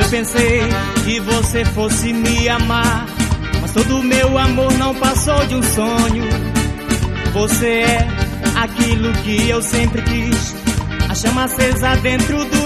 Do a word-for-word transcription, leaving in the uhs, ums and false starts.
pensei que você fosse me amar, mas todo meu amor não passou de um sonho. Você é aquilo que eu sempre quis, a chama acesa dentro do